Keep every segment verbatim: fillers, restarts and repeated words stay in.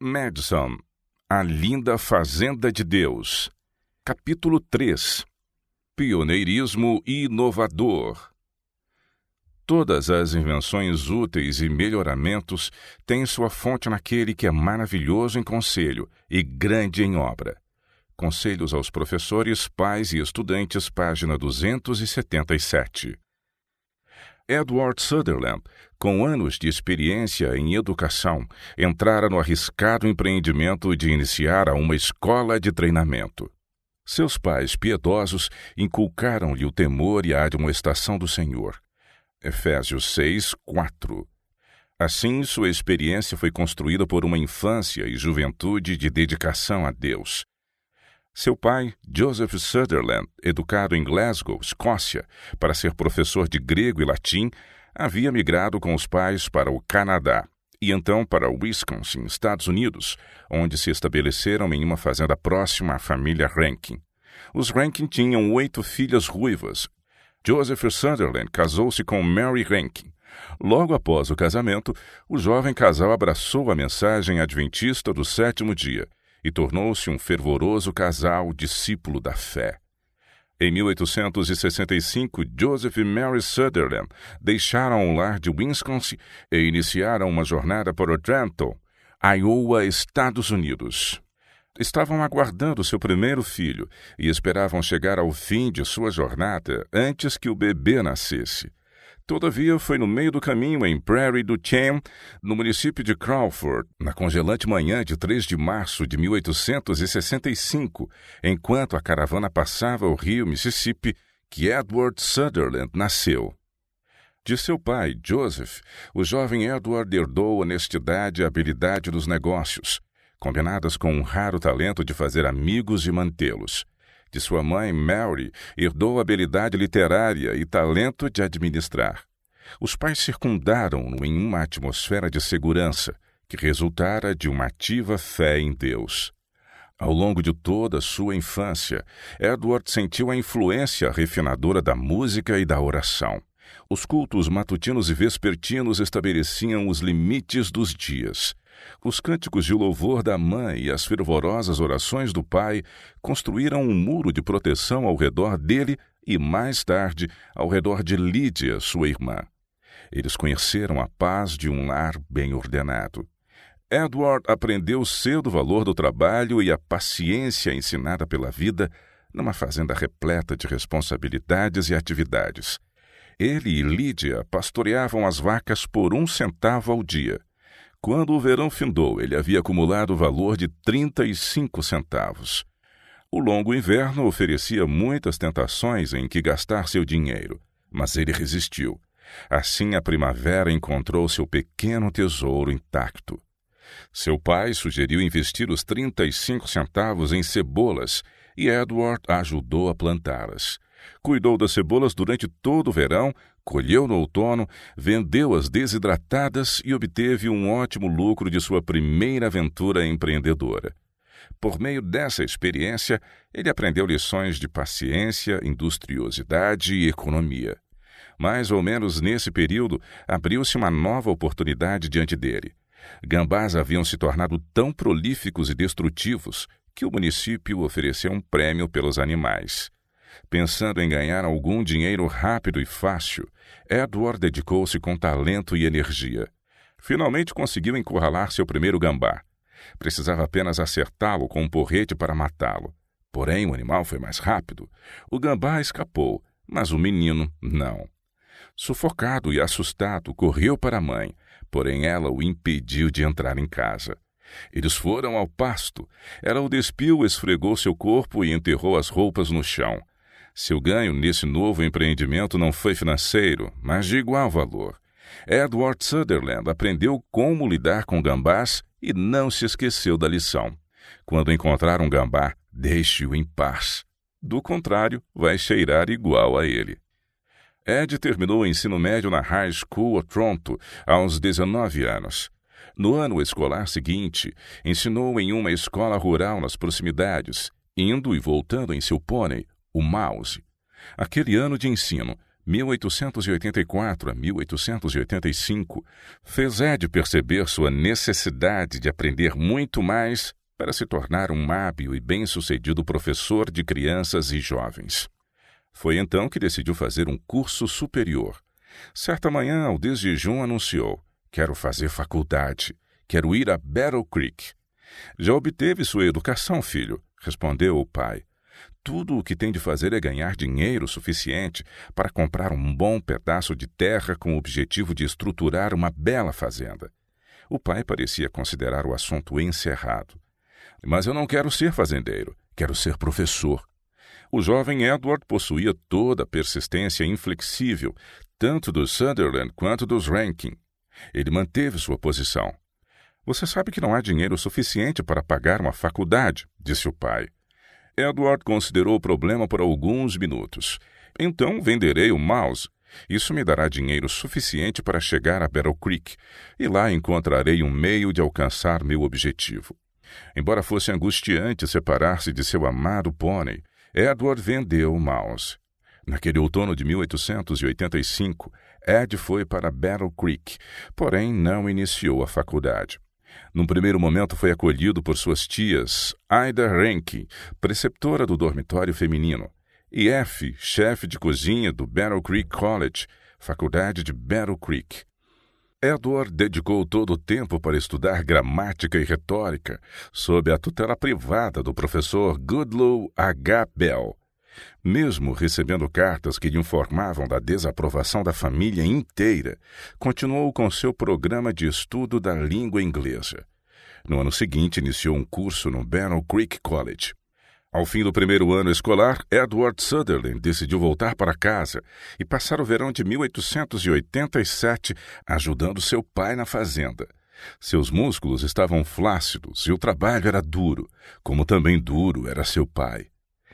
Madison, A Linda Fazenda de Deus. Capítulo três. Pioneirismo inovador. Todas as invenções úteis e melhoramentos têm sua fonte naquele que é maravilhoso em conselho e grande em obra. Conselhos aos professores, pais e estudantes, página duzentos e setenta e sete. Edward Sutherland, com anos de experiência em educação, entrara no arriscado empreendimento de iniciar a uma escola de treinamento. Seus pais piedosos inculcaram-lhe o temor e a admoestação do Senhor. Efésios seis, quatro. Assim, sua experiência foi construída por uma infância e juventude de dedicação a Deus. Seu pai, Joseph Sutherland, educado em Glasgow, Escócia, para ser professor de grego e latim, havia migrado com os pais para o Canadá e então para Wisconsin, Estados Unidos, onde se estabeleceram em uma fazenda próxima à família Rankin. Os Rankin tinham oito filhas ruivas. Joseph Sutherland casou-se com Mary Rankin. Logo após o casamento, o jovem casal abraçou a mensagem adventista do sétimo dia e tornou-se um fervoroso casal discípulo da fé. Em mil oitocentos e sessenta e cinco, Joseph e Mary Sutherland deixaram o lar de Wisconsin e iniciaram uma jornada para Trenton, Iowa, Estados Unidos. Estavam aguardando seu primeiro filho e esperavam chegar ao fim de sua jornada antes que o bebê nascesse. Todavia, foi no meio do caminho, em Prairie du Chien, no município de Crawford, na congelante manhã de três de março de mil oitocentos e sessenta e cinco, enquanto a caravana passava o rio Mississippi, que Edward Sutherland nasceu. De seu pai, Joseph, o jovem Edward herdou honestidade e habilidade nos negócios, combinadas com um raro talento de fazer amigos e mantê-los. De sua mãe, Mary, herdou habilidade literária e talento de administrar. Os pais circundaram-no em uma atmosfera de segurança, que resultara de uma ativa fé em Deus. Ao longo de toda a sua infância, Edward sentiu a influência refinadora da música e da oração. Os cultos matutinos e vespertinos estabeleciam os limites dos dias. Os cânticos de louvor da mãe e as fervorosas orações do pai construíram um muro de proteção ao redor dele e, mais tarde, ao redor de Lídia, sua irmã. Eles conheceram a paz de um lar bem ordenado. Edward aprendeu cedo o valor do trabalho e a paciência ensinada pela vida numa fazenda repleta de responsabilidades e atividades. Ele e Lídia pastoreavam as vacas por um centavo ao dia. Quando o verão findou, ele havia acumulado o valor de trinta e cinco centavos. O longo inverno oferecia muitas tentações em que gastar seu dinheiro, mas ele resistiu. Assim, a primavera encontrou seu pequeno tesouro intacto. Seu pai sugeriu investir os trinta e cinco centavos em cebolas e Edward ajudou a plantá-las. Cuidou das cebolas durante todo o verão, colheu no outono, vendeu-as desidratadas e obteve um ótimo lucro de sua primeira aventura empreendedora. Por meio dessa experiência, ele aprendeu lições de paciência, industriosidade e economia. Mais ou menos nesse período, abriu-se uma nova oportunidade diante dele. Gambás haviam se tornado tão prolíficos e destrutivos que o município ofereceu um prêmio pelos animais. Pensando em ganhar algum dinheiro rápido e fácil, Edward dedicou-se com talento e energia. Finalmente conseguiu encurralar seu primeiro gambá. Precisava apenas acertá-lo com um porrete para matá-lo. Porém, o animal foi mais rápido. O gambá escapou, mas o menino não. Sufocado e assustado, correu para a mãe, porém ela o impediu de entrar em casa. Eles foram ao pasto. Ela o despiu, esfregou seu corpo e enterrou as roupas no chão. Seu ganho nesse novo empreendimento não foi financeiro, mas de igual valor. Edward Sutherland aprendeu como lidar com gambás e não se esqueceu da lição. Quando encontrar um gambá, deixe-o em paz. Do contrário, vai cheirar igual a ele. Ed terminou o ensino médio na High School of Toronto aos dezenove anos. No ano escolar seguinte, ensinou em uma escola rural nas proximidades, indo e voltando em seu pônei, o Mouse. Aquele ano de ensino, mil oitocentos e oitenta e quatro a mil oitocentos e oitenta e cinco, fez Ed perceber sua necessidade de aprender muito mais para se tornar um hábil e bem-sucedido professor de crianças e jovens. Foi então que decidiu fazer um curso superior. Certa manhã, ao desjejum, anunciou: "Quero fazer faculdade. Quero ir a Battle Creek." "Já obteve sua educação, filho," respondeu o pai. "Tudo o que tem de fazer é ganhar dinheiro suficiente para comprar um bom pedaço de terra com o objetivo de estruturar uma bela fazenda." O pai parecia considerar o assunto encerrado. "Mas eu não quero ser fazendeiro, quero ser professor." O jovem Edward possuía toda a persistência inflexível, tanto dos Sunderland quanto dos Rankin. Ele manteve sua posição. "Você sabe que não há dinheiro suficiente para pagar uma faculdade," disse o pai. Edward considerou o problema por alguns minutos. "Então venderei o mouse. Isso me dará dinheiro suficiente para chegar a Battle Creek, e lá encontrarei um meio de alcançar meu objetivo." Embora fosse angustiante separar-se de seu amado pônei, Edward vendeu o mouse. Naquele outono de mil oitocentos e oitenta e cinco, Ed foi para Battle Creek, porém não iniciou a faculdade. Num primeiro momento foi acolhido por suas tias, Ida Rankin, preceptora do dormitório feminino, e F, chefe de cozinha do Battle Creek College, faculdade de Battle Creek. Edward dedicou todo o tempo para estudar gramática e retórica, sob a tutela privada do professor Goodloe H. Bell. Mesmo recebendo cartas que lhe informavam da desaprovação da família inteira, continuou com seu programa de estudo da língua inglesa. No ano seguinte, iniciou um curso no Battle Creek College. Ao fim do primeiro ano escolar, Edward Sutherland decidiu voltar para casa e passar o verão de mil oitocentos e oitenta e sete ajudando seu pai na fazenda. Seus músculos estavam flácidos e o trabalho era duro, como também duro era seu pai.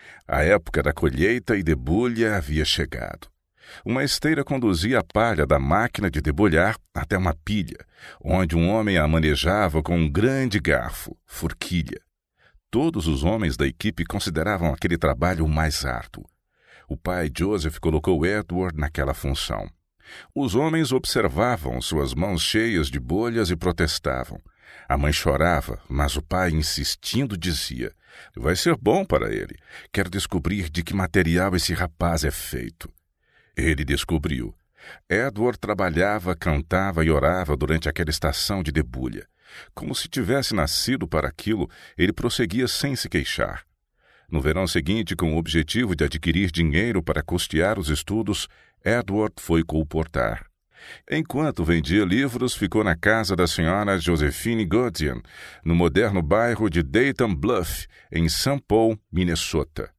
A época da colheita e debulha havia chegado. Uma esteira conduzia a palha da máquina de debulhar até uma pilha, onde um homem a manejava com um grande garfo, forquilha. Todos os homens da equipe consideravam aquele trabalho o mais árduo. O pai Joseph colocou Edward naquela função. Os homens observavam suas mãos cheias de bolhas e protestavam. A mãe chorava, mas o pai, insistindo, dizia: "Vai ser bom para ele. Quero descobrir de que material esse rapaz é feito." Ele descobriu. Edward trabalhava, cantava e orava durante aquela estação de debulha. Como se tivesse nascido para aquilo, ele prosseguia sem se queixar. No verão seguinte, com o objetivo de adquirir dinheiro para custear os estudos, Edward foi colportar. Enquanto vendia livros, ficou na casa da senhora Josephine Godian, no moderno bairro de Dayton Bluff, em Saint Paul, Minnesota.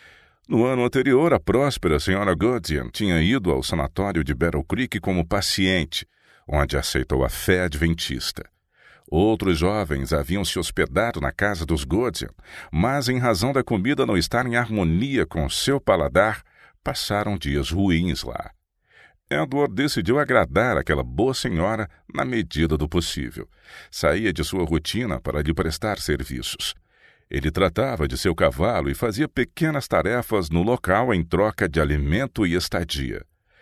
No ano anterior, a próspera senhora Godian tinha ido ao sanatório de Battle Creek como paciente, onde aceitou a fé adventista. Outros jovens haviam se hospedado na casa dos Godian, mas, em razão da comida não estar em harmonia com seu paladar, passaram dias ruins lá. Edward decidiu agradar aquela boa senhora na medida do possível. Saía de sua rotina para lhe prestar serviços. Ele tratava de seu cavalo e fazia pequenas tarefas no local em troca de alimento e estadia.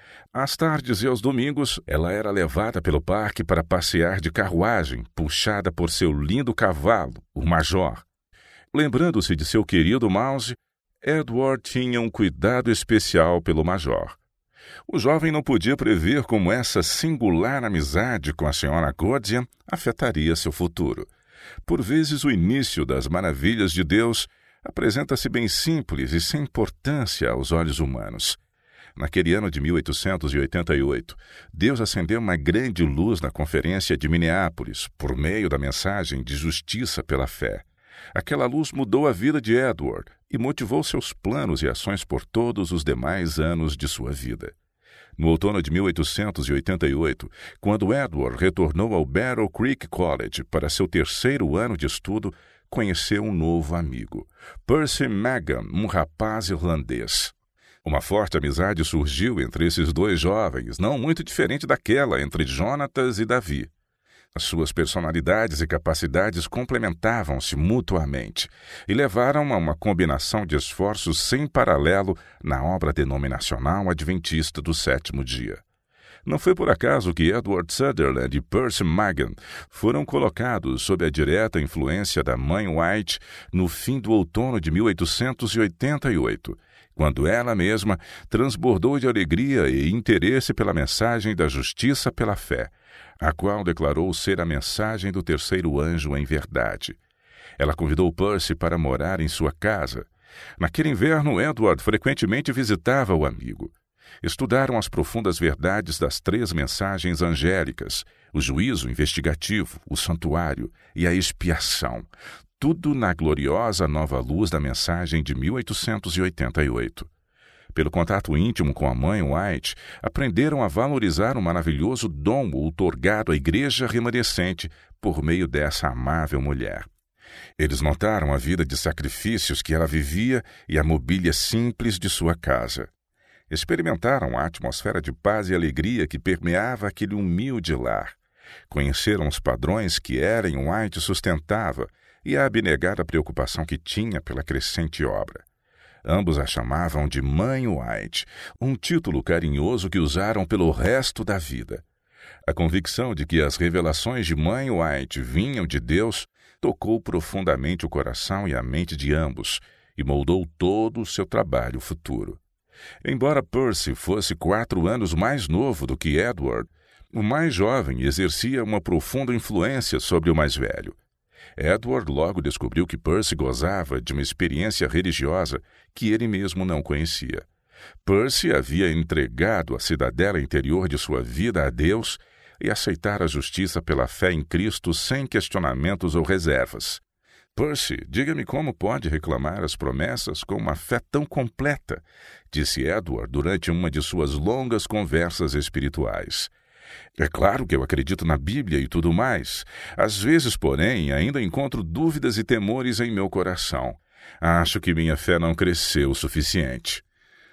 Às tardes e aos domingos, ela era levada pelo parque para passear de carruagem, puxada por seu lindo cavalo, o Major. Lembrando-se de seu querido Mouse, Edward tinha um cuidado especial pelo Major. O jovem não podia prever como essa singular amizade com a senhora Godian afetaria seu futuro. Por vezes, o início das maravilhas de Deus apresenta-se bem simples e sem importância aos olhos humanos. Naquele ano de mil oitocentos e oitenta e oito, Deus acendeu uma grande luz na conferência de Minneapolis, por meio da mensagem de justiça pela fé. Aquela luz mudou a vida de Edward e motivou seus planos e ações por todos os demais anos de sua vida. No outono de mil oitocentos e oitenta e oito, quando Edward retornou ao Battle Creek College para seu terceiro ano de estudo, conheceu um novo amigo, Percy Magan, um rapaz irlandês. Uma forte amizade surgiu entre esses dois jovens, não muito diferente daquela entre Jonatas e Davi. As suas personalidades e capacidades complementavam-se mutuamente e levaram a uma combinação de esforços sem paralelo na obra denominacional adventista do sétimo dia. Não foi por acaso que Edward Sutherland e Percy Magan foram colocados sob a direta influência da mãe White no fim do outono de mil oitocentos e oitenta e oito, quando ela mesma transbordou de alegria e interesse pela mensagem da justiça pela fé, a qual declarou ser a mensagem do terceiro anjo em verdade. Ela convidou Percy para morar em sua casa. Naquele inverno, Edward frequentemente visitava o amigo. Estudaram as profundas verdades das três mensagens angélicas, o juízo investigativo, o santuário e a expiação, tudo na gloriosa nova luz da mensagem de mil oitocentos e oitenta e oito. Pelo contato íntimo com a mãe White, aprenderam a valorizar o maravilhoso dom outorgado à igreja remanescente por meio dessa amável mulher. Eles notaram a vida de sacrifícios que ela vivia e a mobília simples de sua casa. Experimentaram a atmosfera de paz e alegria que permeava aquele humilde lar. Conheceram os padrões que Ellen White sustentava e a abnegada preocupação que tinha pela crescente obra. Ambos a chamavam de Mãe White, um título carinhoso que usaram pelo resto da vida. A convicção de que as revelações de Mãe White vinham de Deus tocou profundamente o coração e a mente de ambos e moldou todo o seu trabalho futuro. Embora Percy fosse quatro anos mais novo do que Edward, o mais jovem exercia uma profunda influência sobre o mais velho. Edward logo descobriu que Percy gozava de uma experiência religiosa que ele mesmo não conhecia. Percy havia entregado a cidadela interior de sua vida a Deus e aceitara a justiça pela fé em Cristo sem questionamentos ou reservas. Percy, diga-me como pode reclamar as promessas com uma fé tão completa, disse Edward durante uma de suas longas conversas espirituais. É claro que eu acredito na Bíblia e tudo mais. Às vezes, porém, ainda encontro dúvidas e temores em meu coração. Acho que minha fé não cresceu o suficiente.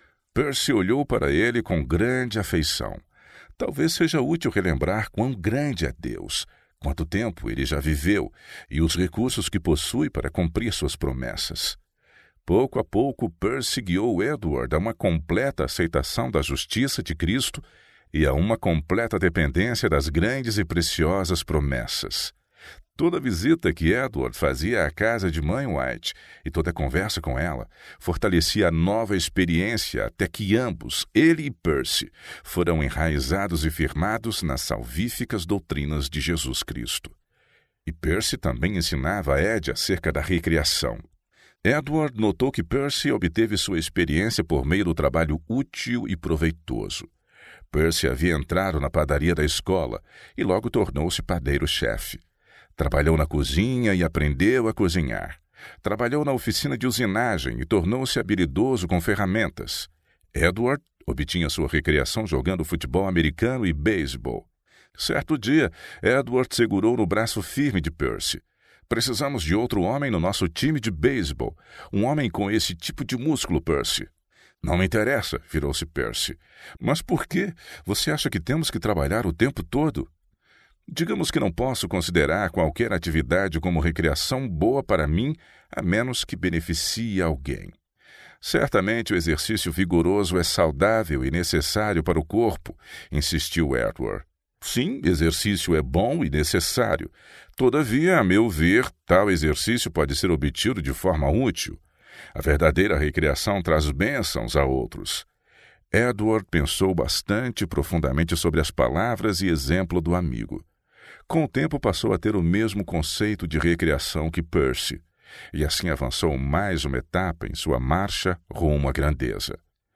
Percy olhou para ele com grande afeição. Talvez seja útil relembrar quão grande é Deus, quanto tempo ele já viveu e os recursos que possui para cumprir suas promessas. Pouco a pouco, Percy guiou Edward a uma completa aceitação da justiça de Cristo e a uma completa dependência das grandes e preciosas promessas. Toda visita que Edward fazia à casa de Mãe White e toda conversa com ela fortalecia a nova experiência até que ambos, ele e Percy, foram enraizados e firmados nas salvíficas doutrinas de Jesus Cristo. E Percy também ensinava a Ed acerca da recriação. Edward notou que Percy obteve sua experiência por meio do trabalho útil e proveitoso. Percy havia entrado na padaria da escola e logo tornou-se padeiro-chefe. Trabalhou na cozinha e aprendeu a cozinhar. Trabalhou na oficina de usinagem e tornou-se habilidoso com ferramentas. Edward obtinha sua recreação jogando futebol americano e beisebol. Certo dia, Edward segurou no braço firme de Percy. Precisamos de outro homem no nosso time de beisebol. Um homem com esse tipo de músculo, Percy. Não me interessa, virou-se Percy. Mas por que você acha que temos que trabalhar o tempo todo? Digamos que não posso considerar qualquer atividade como recreação boa para mim, a menos que beneficie alguém. Certamente o exercício vigoroso é saudável e necessário para o corpo, insistiu Edward. Sim, exercício é bom e necessário. Todavia, a meu ver, tal exercício pode ser obtido de forma útil. A verdadeira recreação traz bênçãos a outros. Edward pensou bastante profundamente sobre as palavras e exemplo do amigo. Com o tempo passou a ter o mesmo conceito de recreação que Percy, e assim avançou mais uma etapa em sua marcha rumo à grandeza.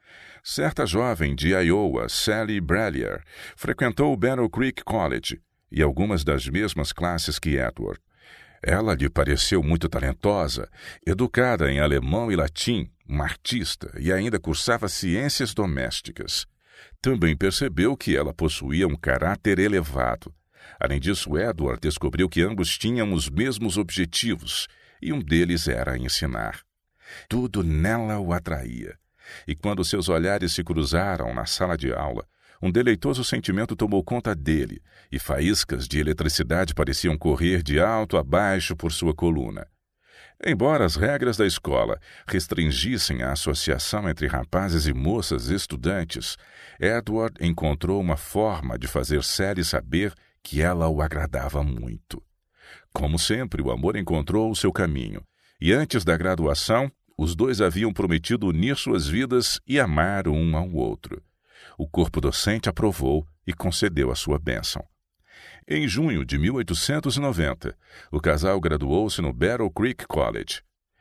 Certa jovem de Iowa, Sally Brallier, frequentou o Battle Creek College e algumas das mesmas classes que Edward. Ela lhe pareceu muito talentosa, educada em alemão e latim, uma artista e ainda cursava ciências domésticas. Também percebeu que ela possuía um caráter elevado. Além disso, Edward descobriu que ambos tinham os mesmos objetivos e um deles era ensinar. Tudo nela o atraía. E quando seus olhares se cruzaram na sala de aula, Um deleitoso sentimento tomou conta dele, e faíscas de eletricidade pareciam correr de alto a baixo por sua coluna. Embora as regras da escola restringissem a associação entre rapazes e moças estudantes, Edward encontrou uma forma de fazer Sally saber que ela o agradava muito. Como sempre, o amor encontrou o seu caminho, e antes da graduação, os dois haviam prometido unir suas vidas e amar um ao outro. O corpo docente aprovou e concedeu a sua bênção. Em junho de mil oitocentos e noventa, o casal graduou-se no Battle Creek College.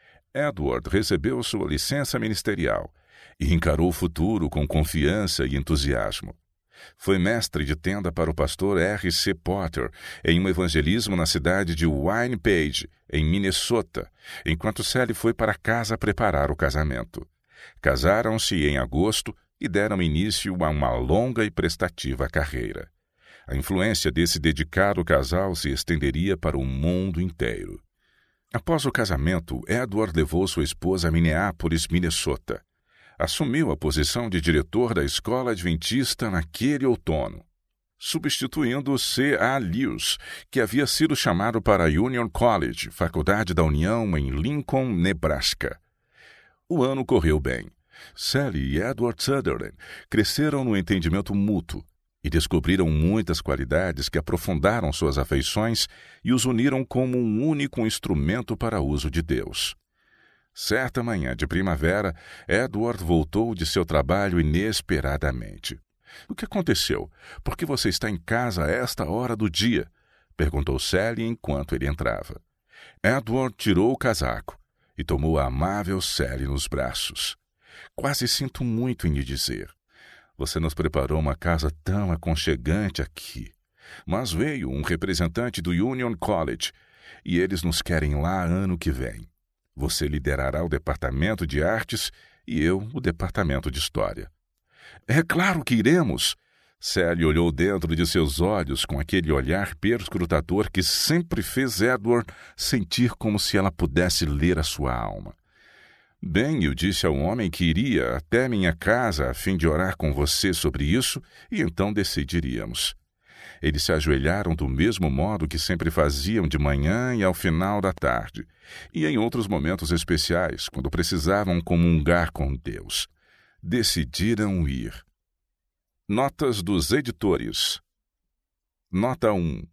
Edward recebeu sua licença ministerial e encarou o futuro com confiança e entusiasmo. Foi mestre de tenda para o pastor R C Potter em um evangelismo na cidade de Winnipeg, em Minnesota, enquanto Sally foi para casa preparar o casamento. Casaram-se em agosto e deram início a uma longa e prestativa carreira. A influência desse dedicado casal se estenderia para o mundo inteiro. Após o casamento, Edward levou sua esposa a Minneapolis, Minnesota. Assumiu a posição de diretor da escola adventista naquele outono, substituindo C A Lewis, que havia sido chamado para a Union College, faculdade da União em Lincoln, Nebraska. O ano correu bem. Sally e Edward Sutherland cresceram no entendimento mútuo e descobriram muitas qualidades que aprofundaram suas afeições e os uniram como um único instrumento para uso de Deus. Certa manhã de primavera, Edward voltou de seu trabalho inesperadamente. — O que aconteceu? Por que você está em casa a esta hora do dia? Perguntou Sally enquanto ele entrava. Edward tirou o casaco e tomou a amável Sally nos braços. — Quase sinto muito em lhe dizer. Você nos preparou uma casa tão aconchegante aqui. Mas veio um representante do Union College e eles nos querem lá ano que vem. Você liderará o departamento de artes e eu o departamento de história. — É claro que iremos! Sally olhou dentro de seus olhos com aquele olhar perscrutador que sempre fez Edward sentir como se ela pudesse ler a sua alma. — Bem, eu disse ao homem que iria até minha casa a fim de orar com você sobre isso e então decidiríamos. Eles se ajoelharam do mesmo modo que sempre faziam de manhã e ao final da tarde, e em outros momentos especiais, quando precisavam comungar com Deus. Decidiram ir. Notas dos editores. Nota um.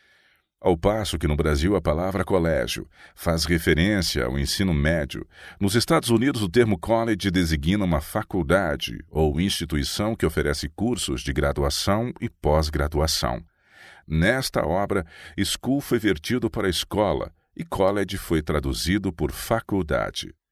Ao passo que no Brasil a palavra colégio faz referência ao ensino médio, nos Estados Unidos o termo college designa uma faculdade ou instituição que oferece cursos de graduação e pós-graduação. Nesta obra, school foi vertido para escola e college foi traduzido por faculdade.